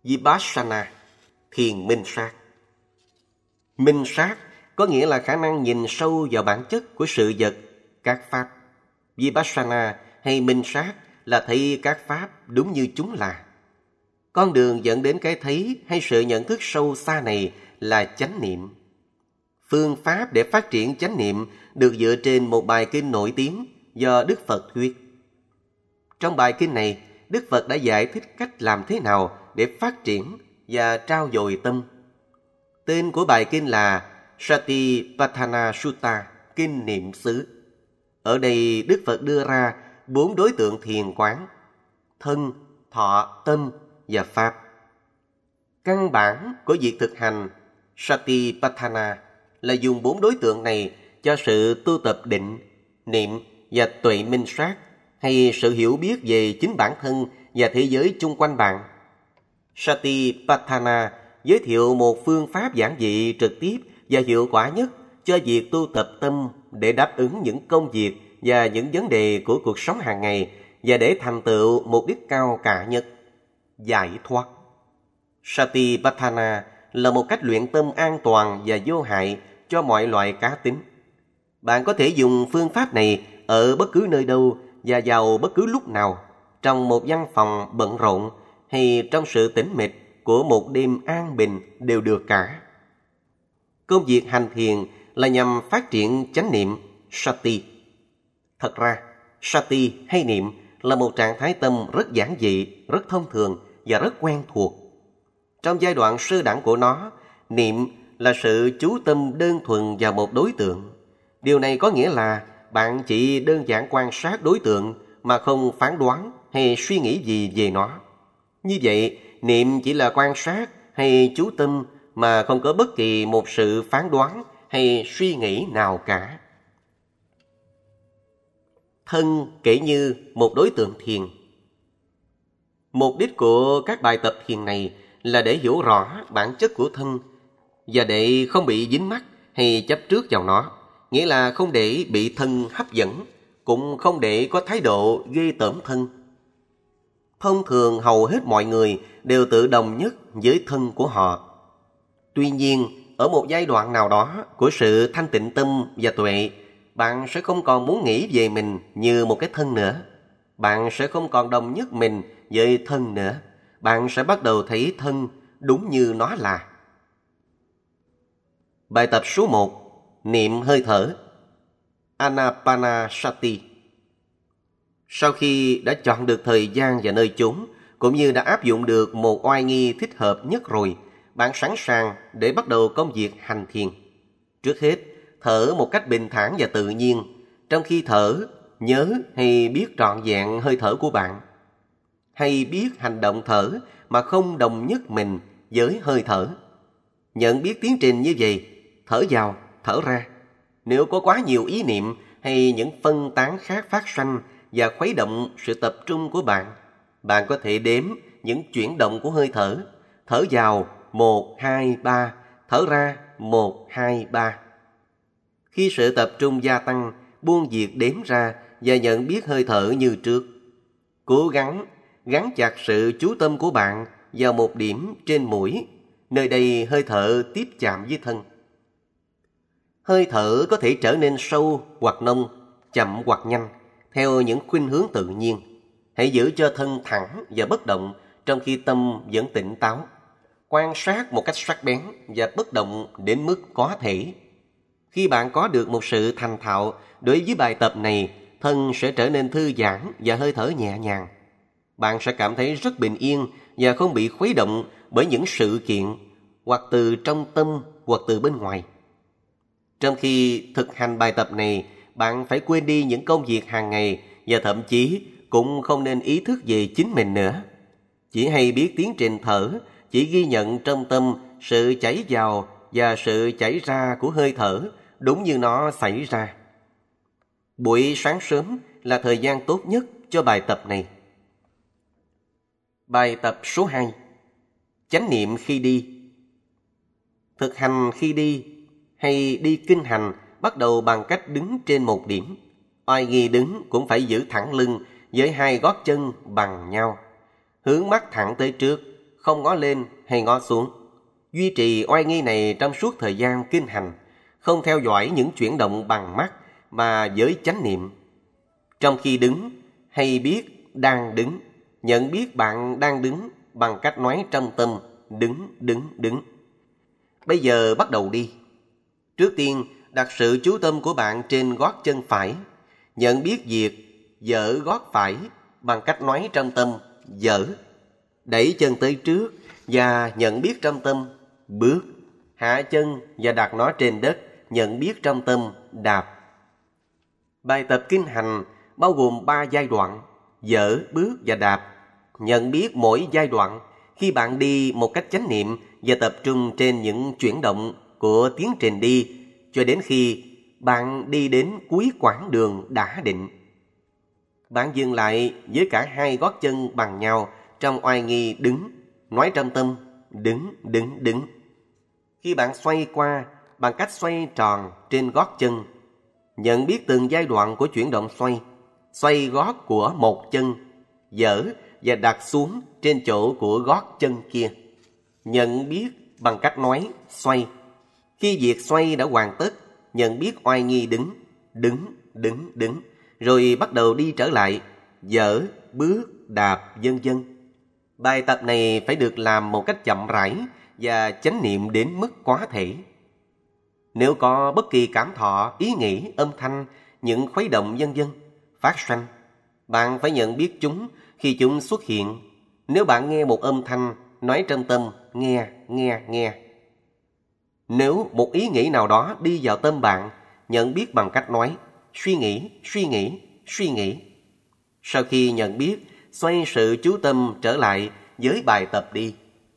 Vipassana, thiền minh sát. Minh sát có nghĩa là khả năng nhìn sâu vào bản chất của sự vật, các pháp. Vipassana hay minh sát là thấy các pháp đúng như chúng là. Con đường dẫn đến cái thấy hay sự nhận thức sâu xa này là chánh niệm. Phương pháp để phát triển chánh niệm được dựa trên một bài kinh nổi tiếng do Đức Phật thuyết. Trong bài kinh này, Đức Phật đã giải thích cách làm thế nào để phát triển và trau dồi tâm. Tên của bài kinh là Satipatthana Sutta, kinh niệm xứ. Ở đây Đức Phật đưa ra 4 đối tượng thiền quán: thân, thọ, tâm và pháp. Căn bản của việc thực hành Satipatthana là dùng 4 đối tượng này cho sự tu tập định, niệm và tuệ minh sát, hay sự hiểu biết về chính bản thân và thế giới chung quanh bạn. Satipatthana giới thiệu một phương pháp giản dị, trực tiếp và hiệu quả nhất cho việc tu tập tâm để đáp ứng những công việc và những vấn đề của cuộc sống hàng ngày và để thành tựu mục đích cao cả nhất, giải thoát. Satipatthana là một cách luyện tâm an toàn và vô hại cho mọi loại cá tính. Bạn có thể dùng phương pháp này ở bất cứ nơi đâu và vào bất cứ lúc nào, trong một văn phòng bận rộn hay trong sự tĩnh mịch của một đêm an bình đều được cả. Công việc hành thiền là nhằm phát triển chánh niệm, sati. Thật ra, sati hay niệm là một trạng thái tâm rất giản dị, rất thông thường và rất quen thuộc. Trong giai đoạn sơ đẳng của nó, niệm là sự chú tâm đơn thuần vào một đối tượng. Điều này có nghĩa là bạn chỉ đơn giản quan sát đối tượng mà không phán đoán hay suy nghĩ gì về nó. Như vậy, niệm chỉ là quan sát hay chú tâm mà không có bất kỳ một sự phán đoán hay suy nghĩ nào cả. Thân kể như một đối tượng thiền. Mục đích của các bài tập thiền này là để hiểu rõ bản chất của thân và để không bị dính mắc hay chấp trước vào nó, nghĩa là không để bị thân hấp dẫn, cũng không để có thái độ ghê tởm thân. Thông thường hầu hết mọi người đều tự đồng nhất với thân của họ. Tuy nhiên, ở một giai đoạn nào đó của sự thanh tịnh tâm và tuệ, bạn sẽ không còn muốn nghĩ về mình như một cái thân nữa. Bạn sẽ không còn đồng nhất mình với thân nữa. Bạn sẽ bắt đầu thấy thân đúng như nó là. Bài tập số 1. Niệm hơi thở, Anapanasati. Sau khi đã chọn được thời gian và nơi chốn, cũng như đã áp dụng được một oai nghi thích hợp nhất rồi, bạn sẵn sàng để bắt đầu công việc hành thiền. Trước hết, thở một cách bình thản và tự nhiên. Trong khi thở, nhớ hay biết trọn vẹn hơi thở của bạn. Hay biết hành động thở mà không đồng nhất mình với hơi thở. Nhận biết tiến trình như vậy, thở vào, thở ra. Nếu có quá nhiều ý niệm hay những phân tán khác phát sanh và khuấy động sự tập trung của bạn, bạn có thể đếm những chuyển động của hơi thở. Thở vào 1, 2, 3, thở ra 1, 2, 3. Khi sự tập trung gia tăng, buông việc đếm ra và nhận biết hơi thở như trước. Cố gắng gắn chặt sự chú tâm của bạn vào một điểm trên mũi, nơi đây hơi thở tiếp chạm với thân. Hơi thở có thể trở nên sâu hoặc nông, chậm hoặc nhanh, theo những khuynh hướng tự nhiên. Hãy giữ cho thân thẳng và bất động trong khi tâm vẫn tỉnh táo. Quan sát một cách sắc bén và bất động đến mức có thể. Khi bạn có được một sự thành thạo đối với bài tập này, thân sẽ trở nên thư giãn và hơi thở nhẹ nhàng. Bạn sẽ cảm thấy rất bình yên và không bị khuấy động bởi những sự kiện, hoặc từ trong tâm hoặc từ bên ngoài. Trong khi thực hành bài tập này, bạn phải quên đi những công việc hàng ngày và thậm chí cũng không nên ý thức về chính mình nữa. Chỉ hay biết tiến trình thở, chỉ ghi nhận trong tâm sự chảy vào và sự chảy ra của hơi thở đúng như nó xảy ra. Buổi sáng sớm là thời gian tốt nhất cho bài tập này. Bài tập số 2. Chánh niệm khi đi. Thực hành khi đi hay đi kinh hành bắt đầu bằng cách đứng trên một điểm. Oai nghi đứng cũng phải giữ thẳng lưng với hai gót chân bằng nhau. Hướng mắt thẳng tới trước, không ngó lên hay ngó xuống. Duy trì oai nghi này trong suốt thời gian kinh hành, không theo dõi những chuyển động bằng mắt mà với chánh niệm. Trong khi đứng, hay biết đang đứng, nhận biết bạn đang đứng bằng cách nói trong tâm đứng, đứng, đứng. Bây giờ bắt đầu đi. Trước tiên, đặt sự chú tâm của bạn trên gót chân phải, nhận biết việc giở gót phải bằng cách nói trong tâm giở. Đẩy chân tới trước và nhận biết trong tâm bước. Hạ chân và đặt nó trên đất, nhận biết trong tâm đạp. Bài tập kinh hành bao gồm 3 giai đoạn: dở, bước và đạp. Nhận biết mỗi giai đoạn khi bạn đi một cách chánh niệm và tập trung trên những chuyển động của tiến trình đi cho đến khi bạn đi đến cuối quãng đường đã định. Bạn dừng lại với cả hai gót chân bằng nhau trong oai nghi đứng, nói trong tâm đứng, đứng, đứng. Khi bạn xoay qua bằng cách xoay tròn trên gót chân, nhận biết từng giai đoạn của chuyển động xoay gót của một chân, dở và đặt xuống trên chỗ của gót chân kia. Nhận biết bằng cách nói xoay. Khi việc xoay đã hoàn tất, nhận biết oai nghi đứng, đứng, đứng, đứng, rồi bắt đầu đi trở lại, dở, bước, đạp, vân vân. Bài tập này phải được làm một cách chậm rãi và chánh niệm đến mức quá thể. Nếu có bất kỳ cảm thọ, ý nghĩ, âm thanh, những khuấy động vân vân phát sanh, bạn phải nhận biết chúng khi chúng xuất hiện. Nếu bạn nghe một âm thanh, nói trong tâm nghe, nghe, nghe. Nếu một ý nghĩ nào đó đi vào tâm bạn, nhận biết bằng cách nói suy nghĩ, suy nghĩ, suy nghĩ. Sau khi nhận biết, xoay sự chú tâm trở lại với bài tập đi.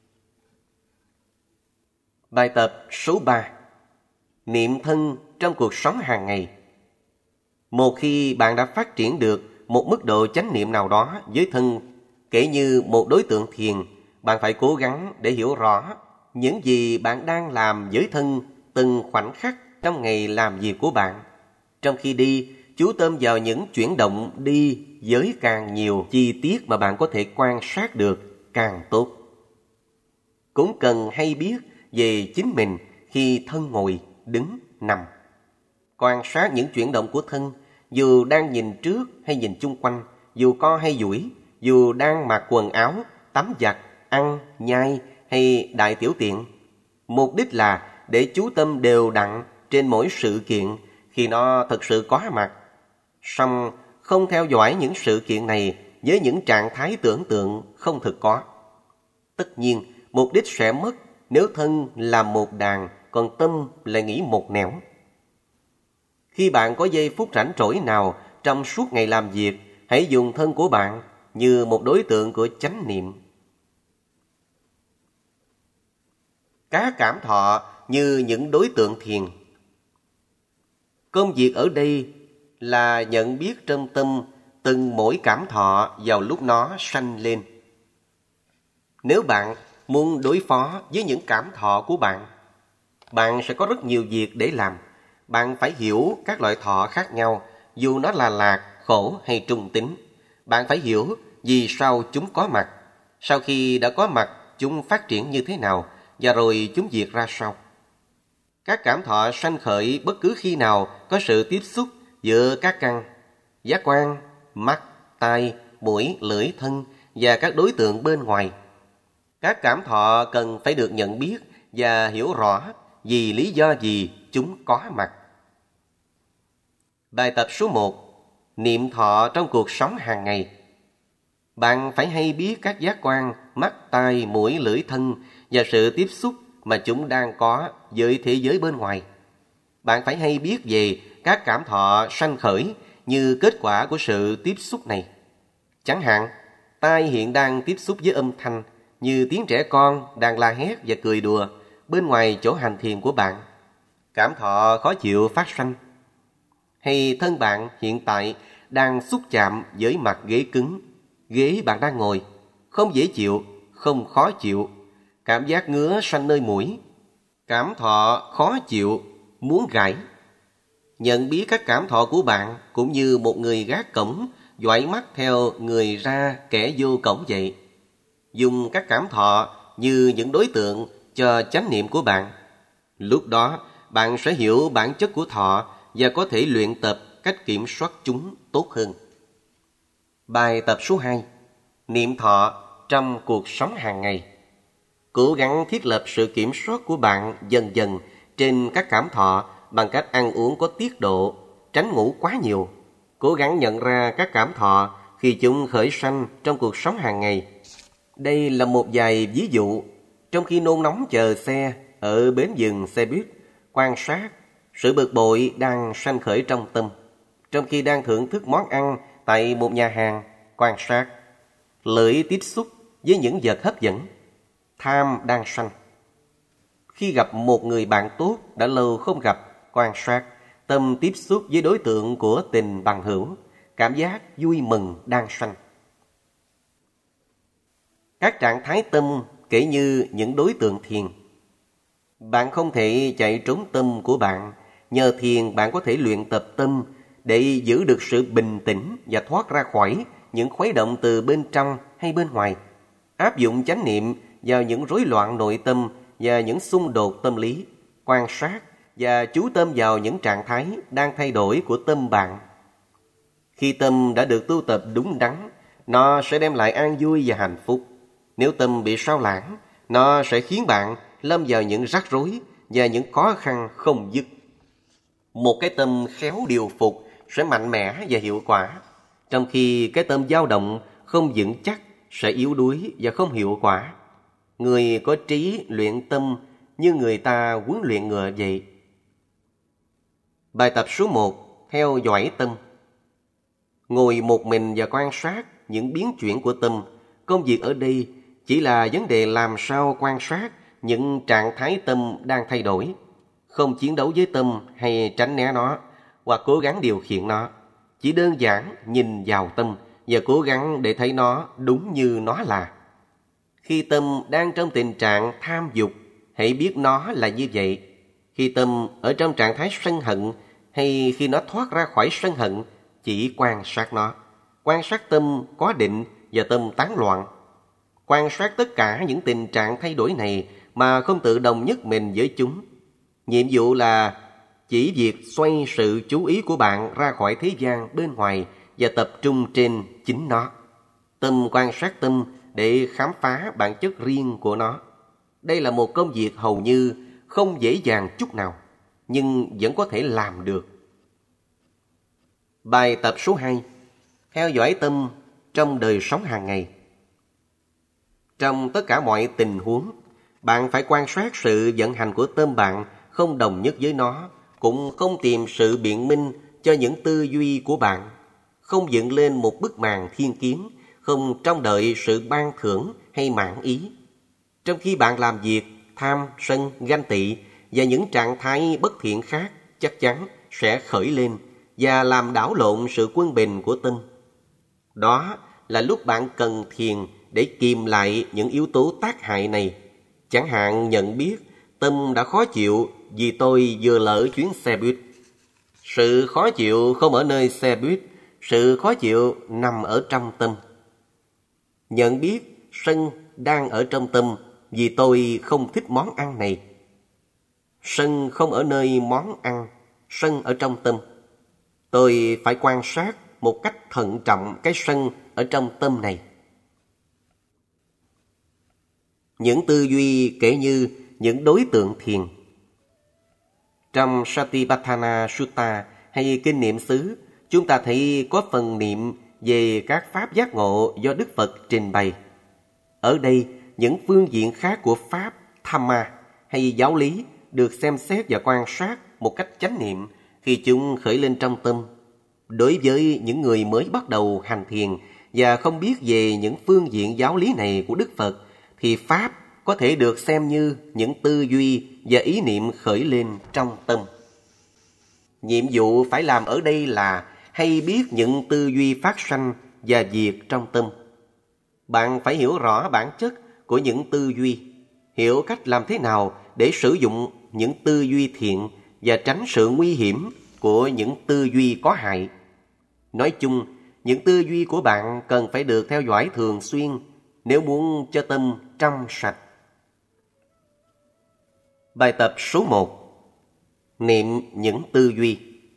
Bài tập số 3. Niệm thân trong cuộc sống hàng ngày. Một khi bạn đã phát triển được một mức độ chánh niệm nào đó với thân, kể như một đối tượng thiền, bạn phải cố gắng để hiểu rõ những gì bạn đang làm với thân từng khoảnh khắc trong ngày làm việc của bạn. Trong khi đi, chú tâm vào những chuyển động đi với càng nhiều chi tiết mà bạn có thể quan sát được càng tốt. Cũng cần hay biết về chính mình khi thân ngồi, đứng, nằm. Quan sát những chuyển động của thân, dù đang nhìn trước hay nhìn chung quanh, dù co hay duỗi, dù đang mặc quần áo, tắm giặt, ăn, nhai hay đại tiểu tiện. Mục đích là để chú tâm đều đặn trên mỗi sự kiện khi nó thực sự có mặt. Song không theo dõi những sự kiện này với những trạng thái tưởng tượng không thực có. Tất nhiên, mục đích sẽ mất nếu thân là một đàn, còn tâm lại nghĩ một nẻo. Khi bạn có giây phút rảnh rỗi nào trong suốt ngày làm việc, hãy dùng thân của bạn như một đối tượng của chánh niệm. Các cảm thọ như những đối tượng thiền. Công việc ở đây là nhận biết trong tâm từng mỗi cảm thọ vào lúc nó sanh lên. Nếu bạn muốn đối phó với những cảm thọ của bạn, bạn sẽ có rất nhiều việc để làm. Bạn phải hiểu các loại thọ khác nhau, dù nó là lạc, khổ hay trung tính. Bạn phải hiểu vì sao chúng có mặt, sau khi đã có mặt chúng phát triển như thế nào, và rồi chúng diệt ra sao. Các cảm thọ sanh khởi bất cứ khi nào có sự tiếp xúc giữa các căn, giác quan, mắt, tai, mũi, lưỡi, thân và các đối tượng bên ngoài. Các cảm thọ cần phải được nhận biết và hiểu rõ vì lý do gì chúng có mặt. Bài tập số 1. Niệm thọ trong cuộc sống hàng ngày. Bạn phải hay biết các giác quan, mắt, tai, mũi, lưỡi, thân và sự tiếp xúc mà chúng đang có với thế giới bên ngoài. Bạn phải hay biết về các cảm thọ sanh khởi như kết quả của sự tiếp xúc này. Chẳng hạn, tai hiện đang tiếp xúc với âm thanh như tiếng trẻ con đang la hét và cười đùa bên ngoài chỗ hành thiền của bạn. Cảm thọ khó chịu phát sanh. Hay thân bạn hiện tại đang xúc chạm với mặt ghế cứng, ghế bạn đang ngồi, không dễ chịu, không khó chịu. Cảm giác ngứa sanh nơi mũi, cảm thọ khó chịu, muốn gãi. Nhận biết các cảm thọ của bạn cũng như một người gác cổng dõi mắt theo người ra kẻ vô cổng vậy. Dùng các cảm thọ như những đối tượng cho chánh niệm của bạn. Lúc đó, bạn sẽ hiểu bản chất của thọ và có thể luyện tập cách kiểm soát chúng tốt hơn. Bài tập số 2. Niệm thọ trong cuộc sống hàng ngày. Cố gắng thiết lập sự kiểm soát của bạn dần dần trên các cảm thọ bằng cách ăn uống có tiết độ, tránh ngủ quá nhiều. Cố gắng nhận ra các cảm thọ khi chúng khởi sanh trong cuộc sống hàng ngày. Đây là một vài ví dụ. Trong khi nôn nóng chờ xe ở bến dừng xe buýt, quan sát sự bực bội đang sanh khởi trong tâm. Trong khi đang thưởng thức món ăn tại một nhà hàng, quan sát lưỡi tiếp xúc với những vật hấp dẫn, tham đang sanh. Khi gặp một người bạn tốt đã lâu không gặp, quan sát tâm tiếp xúc với đối tượng của tình bằng hữu, cảm giác vui mừng đang sanh. Các trạng thái tâm kể như những đối tượng thiền. Bạn không thể chạy trốn tâm của bạn. Nhờ thiền bạn có thể luyện tập tâm để giữ được sự bình tĩnh và thoát ra khỏi những khuấy động từ bên trong hay bên ngoài. Áp dụng chánh niệm vào những rối loạn nội tâm và những xung đột tâm lý. Quan sát và chú tâm vào những trạng thái đang thay đổi của tâm bạn. Khi tâm đã được tu tập đúng đắn, nó sẽ đem lại an vui và hạnh phúc. Nếu tâm bị sao lãng, nó sẽ khiến bạn lâm vào những rắc rối và những khó khăn không dứt. Một cái tâm khéo điều phục sẽ mạnh mẽ và hiệu quả, trong khi cái tâm dao động không vững chắc sẽ yếu đuối và không hiệu quả. Người có trí luyện tâm như người ta huấn luyện ngựa vậy. Bài tập số 1. Theo dõi tâm. Ngồi một mình và quan sát những biến chuyển của tâm. Công việc ở đây chỉ là vấn đề làm sao quan sát những trạng thái tâm đang thay đổi, không chiến đấu với tâm hay tránh né nó, hoặc cố gắng điều khiển nó. Chỉ đơn giản nhìn vào tâm và cố gắng để thấy nó đúng như nó là. Khi tâm đang trong tình trạng tham dục, hãy biết nó là như vậy. Khi tâm ở trong trạng thái sân hận hay khi nó thoát ra khỏi sân hận, chỉ quan sát nó. Quan sát tâm có định và tâm tán loạn. Quan sát tất cả những tình trạng thay đổi này mà không tự đồng nhất mình với chúng. Nhiệm vụ là chỉ việc xoay sự chú ý của bạn ra khỏi thế gian bên ngoài và tập trung trên chính nó. Tâm quan sát tâm để khám phá bản chất riêng của nó. Đây là một công việc hầu như không dễ dàng chút nào, nhưng vẫn có thể làm được. Bài tập số 2. Theo dõi tâm trong đời sống hàng ngày. Trong tất cả mọi tình huống, bạn phải quan sát sự vận hành của tâm bạn không đồng nhất với nó, cũng không tìm sự biện minh cho những tư duy của bạn, không dựng lên một bức màn thiên kiến, không trông đợi sự ban thưởng hay mãn ý. Trong khi bạn làm việc, tham, sân, ganh tị và những trạng thái bất thiện khác chắc chắn sẽ khởi lên và làm đảo lộn sự quân bình của tâm. Đó là lúc bạn cần thiền để kìm lại những yếu tố tác hại này. Chẳng hạn nhận biết tâm đã khó chịu vì tôi vừa lỡ chuyến xe buýt. Sự khó chịu không ở nơi xe buýt, sự khó chịu nằm ở trong tâm. Nhận biết sân đang ở trong tâm vì tôi không thích món ăn này. Sân không ở nơi món ăn, sân ở trong tâm. Tôi phải quan sát một cách thận trọng cái sân ở trong tâm này. Những tư duy kể như những đối tượng thiền. Trong Satipatthana Sutta hay Kinh Niệm xứ, chúng ta thấy có phần niệm về các pháp giác ngộ do Đức Phật trình bày. Ở đây, những phương diện khác của pháp Dhamma hay giáo lý được xem xét và quan sát một cách chánh niệm khi chúng khởi lên trong tâm. Đối với những người mới bắt đầu hành thiền và không biết về những phương diện giáo lý này của Đức Phật, thì pháp có thể được xem như những tư duy và ý niệm khởi lên trong tâm. Nhiệm vụ phải làm ở đây là hay biết những tư duy phát sanh và diệt trong tâm. Bạn phải hiểu rõ bản chất của những tư duy, hiểu cách làm thế nào để sử dụng những tư duy thiện và tránh sự nguy hiểm của những tư duy có hại. Nói chung, những tư duy của bạn cần phải được theo dõi thường xuyên nếu muốn cho tâm trong sạch. Bài tập số 1. Niệm những tư duy.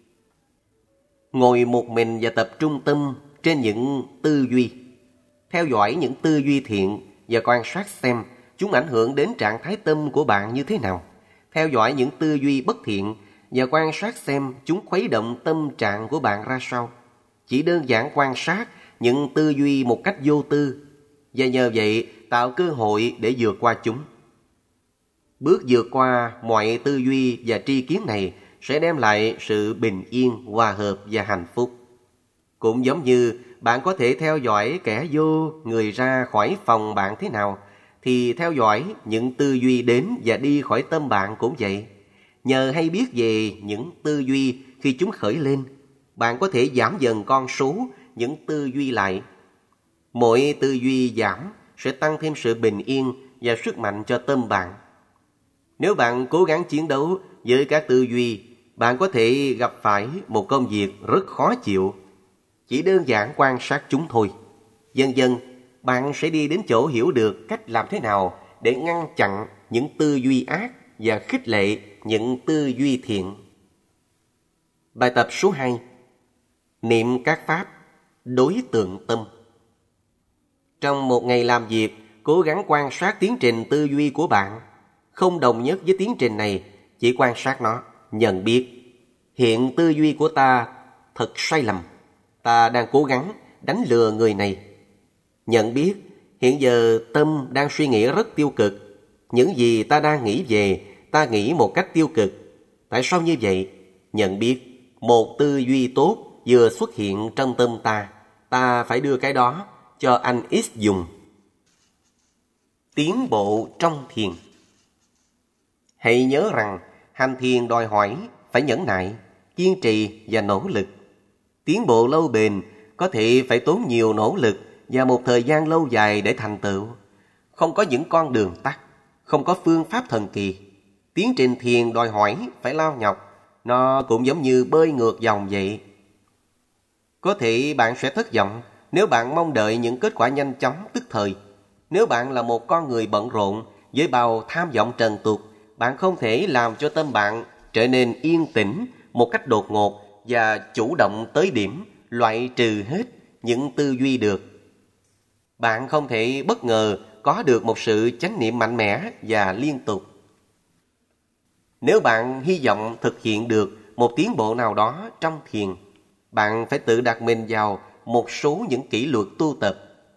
Ngồi một mình và tập trung tâm trên những tư duy. Theo dõi những tư duy thiện và quan sát xem chúng ảnh hưởng đến trạng thái tâm của bạn như thế nào. Theo dõi những tư duy bất thiện và quan sát xem chúng khuấy động tâm trạng của bạn ra sao. Chỉ đơn giản quan sát những tư duy một cách vô tư, và nhờ vậy tạo cơ hội để vượt qua chúng. Bước vượt qua mọi tư duy và tri kiến này sẽ đem lại sự bình yên, hòa hợp và hạnh phúc. Cũng giống như bạn có thể theo dõi kẻ vô người ra khỏi phòng bạn thế nào, thì theo dõi những tư duy đến và đi khỏi tâm bạn cũng vậy. Nhờ hay biết về những tư duy khi chúng khởi lên, bạn có thể giảm dần con số những tư duy lại. Mỗi tư duy giảm sẽ tăng thêm sự bình yên và sức mạnh cho tâm bạn. Nếu bạn cố gắng chiến đấu với các tư duy, bạn có thể gặp phải một công việc rất khó chịu. Chỉ đơn giản quan sát chúng thôi. Dần dần, bạn sẽ đi đến chỗ hiểu được cách làm thế nào để ngăn chặn những tư duy ác và khích lệ những tư duy thiện. Bài tập số 2. Niệm các pháp đối tượng tâm. Trong một ngày làm việc, cố gắng quan sát tiến trình tư duy của bạn. Không đồng nhất với tiến trình này, chỉ quan sát nó, nhận biết. Hiện tư duy của ta thật sai lầm. Ta đang cố gắng đánh lừa người này. Nhận biết, hiện giờ tâm đang suy nghĩ rất tiêu cực. Những gì ta đang nghĩ về, ta nghĩ một cách tiêu cực. Tại sao như vậy? Nhận biết, một tư duy tốt vừa xuất hiện trong tâm ta. Ta phải đưa cái đó cho anh X dùng. Tiến bộ trong thiền. Hãy nhớ rằng hành thiền đòi hỏi phải nhẫn nại, kiên trì và nỗ lực. Tiến bộ lâu bền có thể phải tốn nhiều nỗ lực và một thời gian lâu dài để thành tựu. Không có những con đường tắt, không có phương pháp thần kỳ. Tiến trình thiền đòi hỏi phải lao nhọc. Nó cũng giống như bơi ngược dòng vậy. Có thể bạn sẽ thất vọng nếu bạn mong đợi những kết quả nhanh chóng tức thời. Nếu bạn là một con người bận rộn với bao tham vọng trần tục, bạn không thể làm cho tâm bạn trở nên yên tĩnh một cách đột ngột và chủ động tới điểm, loại trừ hết những tư duy được. Bạn không thể bất ngờ có được một sự chánh niệm mạnh mẽ và liên tục. Nếu bạn hy vọng thực hiện được một tiến bộ nào đó trong thiền, bạn phải tự đặt mình vào một số những kỷ luật tu tập.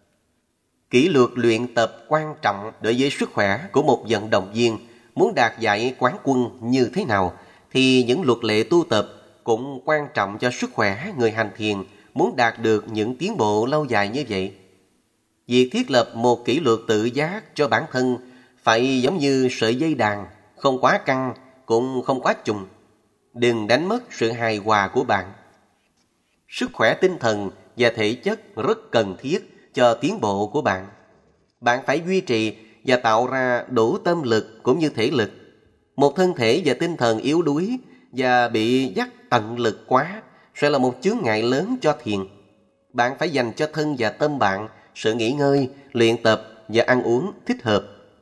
Kỷ luật luyện tập quan trọng đối với sức khỏe của một vận động viên. Muốn đạt giải quán quân như thế nào, thì những luật lệ tu tập cũng quan trọng cho sức khỏe người hành thiền muốn đạt được những tiến bộ lâu dài như vậy. Việc thiết lập một kỷ luật tự giác cho bản thân phải giống như sợi dây đàn, không quá căng, cũng không quá trùng. Đừng đánh mất sự hài hòa của bạn. Sức khỏe tinh thần và thể chất rất cần thiết cho tiến bộ của bạn. Bạn phải duy trì và tạo ra đủ tâm lực cũng như thể lực. Một thân thể và tinh thần yếu đuối và bị dắt tận lực quá sẽ là một chướng ngại lớn cho thiền. Bạn phải dành cho thân và tâm bạn sự nghỉ ngơi, luyện tập và ăn uống thích hợp.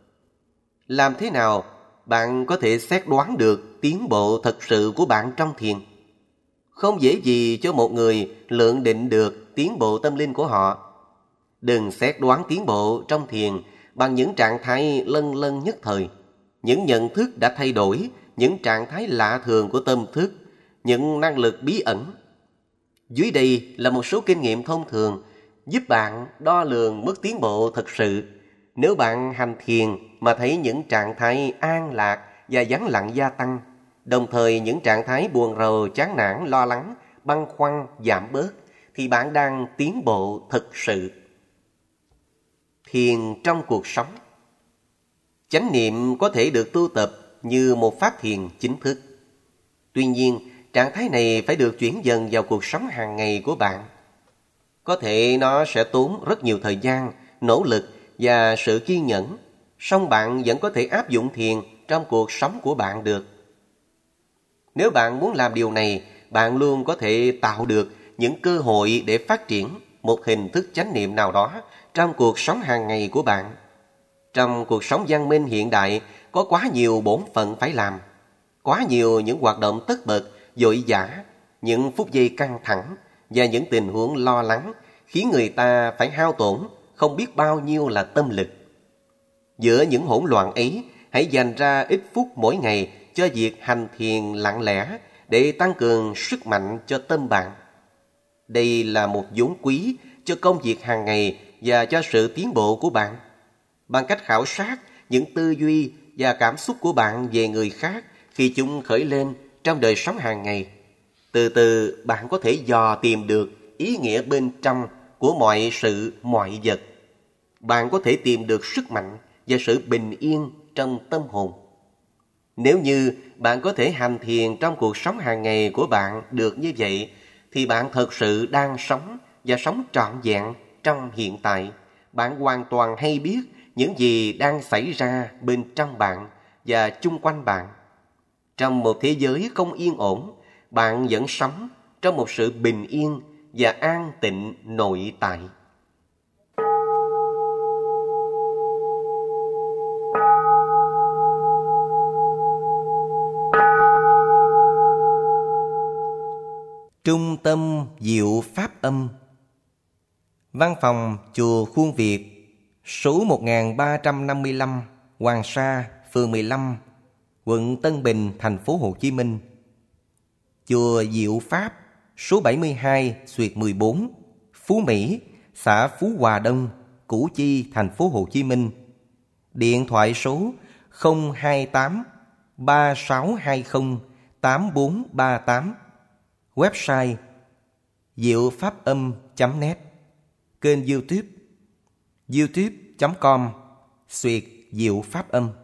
Làm thế nào bạn có thể xét đoán được tiến bộ thật sự của bạn trong thiền? Không dễ gì cho một người lượng định được tiến bộ tâm linh của họ. Đừng xét đoán tiến bộ trong thiền bằng những trạng thái lân lân nhất thời, những nhận thức đã thay đổi, những trạng thái lạ thường của tâm thức, những năng lực bí ẩn. Dưới đây là một số kinh nghiệm thông thường giúp bạn đo lường mức tiến bộ thật sự. Nếu bạn hành thiền mà thấy những trạng thái an lạc và vắng lặng gia tăng, đồng thời những trạng thái buồn rầu, chán nản, lo lắng, băn khoăn giảm bớt, thì bạn đang tiến bộ thật sự. Thiền trong cuộc sống. Chánh niệm có thể được tu tập như một pháp thiền chính thức. Tuy nhiên, trạng thái này phải được chuyển dần vào cuộc sống hàng ngày của bạn. Có thể nó sẽ tốn rất nhiều thời gian, nỗ lực và sự kiên nhẫn, song bạn vẫn có thể áp dụng thiền trong cuộc sống của bạn được. Nếu bạn muốn làm điều này, bạn luôn có thể tạo được những cơ hội để phát triển một hình thức chánh niệm nào đó trong cuộc sống hàng ngày của bạn. Trong cuộc sống văn minh hiện đại, có quá nhiều bổn phận phải làm, quá nhiều những hoạt động tất bật, vội vã, những phút giây căng thẳng và những tình huống lo lắng khiến người ta phải hao tổn không biết bao nhiêu là tâm lực. Giữa những hỗn loạn ấy, hãy dành ra ít phút mỗi ngày cho việc hành thiền lặng lẽ để tăng cường sức mạnh cho tâm bạn. Đây là một vốn quý cho công việc hàng ngày và cho sự tiến bộ của bạn. Bằng cách khảo sát những tư duy và cảm xúc của bạn về người khác khi chúng khởi lên trong đời sống hàng ngày, từ từ bạn có thể dò tìm được ý nghĩa bên trong của mọi sự, mọi vật. Bạn có thể tìm được sức mạnh và sự bình yên trong tâm hồn. Nếu như bạn có thể hành thiền trong cuộc sống hàng ngày của bạn được như vậy, thì bạn thật sự đang sống và sống trọn vẹn trong hiện tại. Bạn hoàn toàn hay biết những gì đang xảy ra bên trong bạn và chung quanh bạn. Trong một thế giới không yên ổn, bạn vẫn sống trong một sự bình yên và an tịnh nội tại. Trung tâm Diệu Pháp Âm. Văn phòng Chùa Khuôn Việt, số 1355, Hoàng Sa, phường 15, quận Tân Bình, thành phố Hồ Chí Minh. Chùa Diệu Pháp, số 72/14, Phú Mỹ, xã Phú Hòa Đông, Củ Chi, thành phố Hồ Chí Minh. Điện thoại số 028 3620 8438. Website diệu-pháp-âm.net. Kênh YouTube youtube.com/Diệu Pháp Âm.